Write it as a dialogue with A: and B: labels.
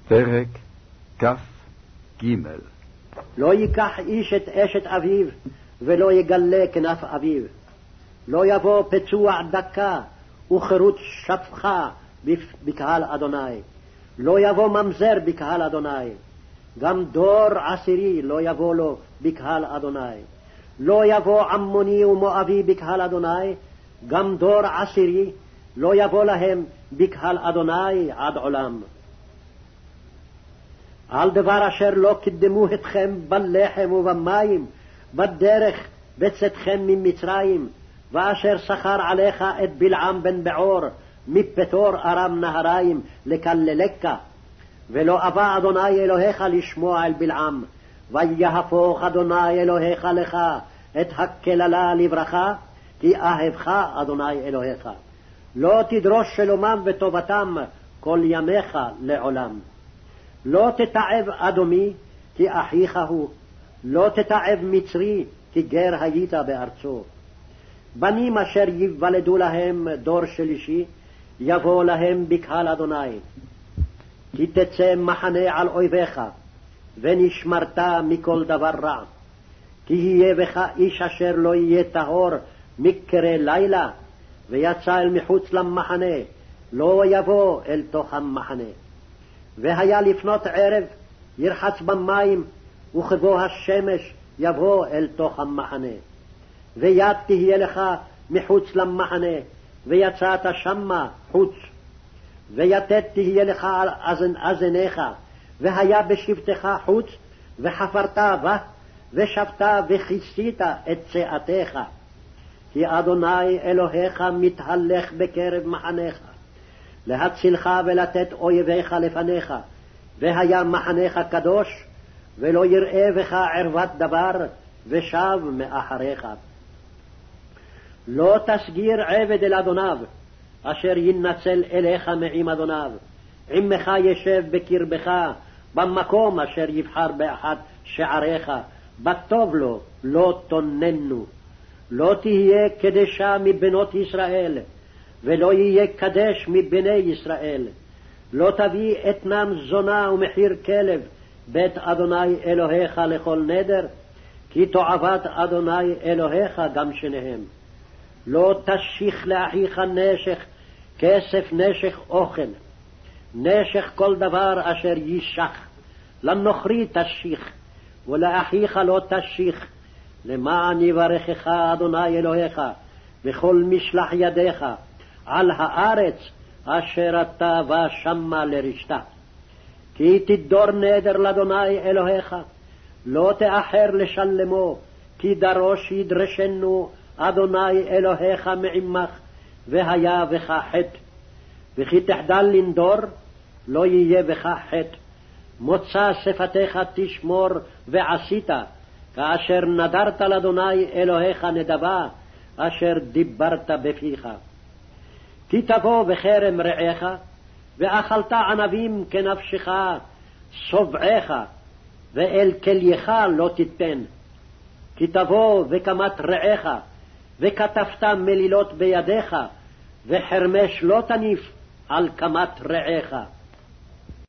A: פרק כ"ג.
B: לא ייקח איש את אשת אביו, ולא יגלה כנף אביו. לא יבוא פצוע דקה, וחירות שפחה בקהל אדוני. לא יבוא ממזר בקהל אדוני. גם דור עשירי לא יבוא לו בקהל אדוני. לא יבוא עמוני ומואבי בקהל אדוני. גם דור עשירי לא יבוא להם בקהל אדוני עד עולם. על דבר אשר לא קדמו אתכם בלחם ובמים, בדרך בצאתכם ממצרים, ואשר שכר עליך את בלעם בן בעור, מפתור ארם נהריים לקללך. ולא אבא אדוני אלוהיך לשמוע אל בלעם, ויהפוך אדוני אלוהיך לך את הקללה לברכה, כי אהבך אדוני אלוהיך. לא תדרוש שלומם וטובתם כל ימיך לעולם. לא תתעב אדומי, כי אחיך הוא. לא תתעב מצרי, כי גר היית בארצו. בנים אשר ייוולדו להם דור שלישי, יבוא להם בקהל אדוני. כי תצא מחנה על אויביך, ונשמרת מכל דבר רע. כי יהיה בך איש אשר לא יהיה טהור מקרה לילה, ויצא אל מחוץ למחנה, לא יבוא אל תוך המחנה. והיה לפנות ערב, ירחץ במים, וכבוא השמש יבוא אל תוך המחנה. ויד תהיה לך מחוץ למחנה, ויצאת שמה חוץ. ויתד תהיה לך על אזניך, והיה בשבתך חוץ, וחפרת בה, ושבת וכיסית את צאתך. כי אדוני אלוהיך מתהלך בקרב מחניך, להצילך ולתת אויביך לפניך, והיה מחניך קדוש, ולא יראה בך ערוות דבר, ושב מאחריך. לא תסגיר עבד אל אדוניו, אשר ינצל אליך מעם אדוניו. עמך ישב בקרבך, במקום אשר יבחר באחד שעריך, בטוב לו לא תוננו. לא תהיה קדשה מבנות ישראל, ולא יהיה קדש מבני ישראל. לא תביא אתנם זונה ומחיר כלב בית אדוני אלוהיך לכל נדר, כי תועבת אדוני אלוהיך גם שניהם. לא תשיך לאחיך נשך, כסף נשך אוכל, נשך כל דבר אשר יישך. לנוכרי תשיך, ולאחיך לא תשיך, למען יברכך אדוני אלוהיך בכל משלח ידיך על הארץ אשר אתה בא שמה לרשתה. כי תדור נדר לאדוני אלוהיך, לא תאחר לשלמו, כי דרוש ידרשנו אדוני אלוהיך מעמך, והיה בך חטא. וכי תחדל לנדור, לא יהיה בך חטא. מוצא שפתיך תשמור ועשית, כאשר נדרת לאדוני אלוהיך נדבה, אשר דיברת בפיך. כי תבוא בכרם רעך, ואכלת ענבים כנפשך, שבעך, ואל כלייך לא תיתן. כי תבוא וקמת רעך, וכתפת מלילות בידיך, וחרמש לא תניף על קמת רעך.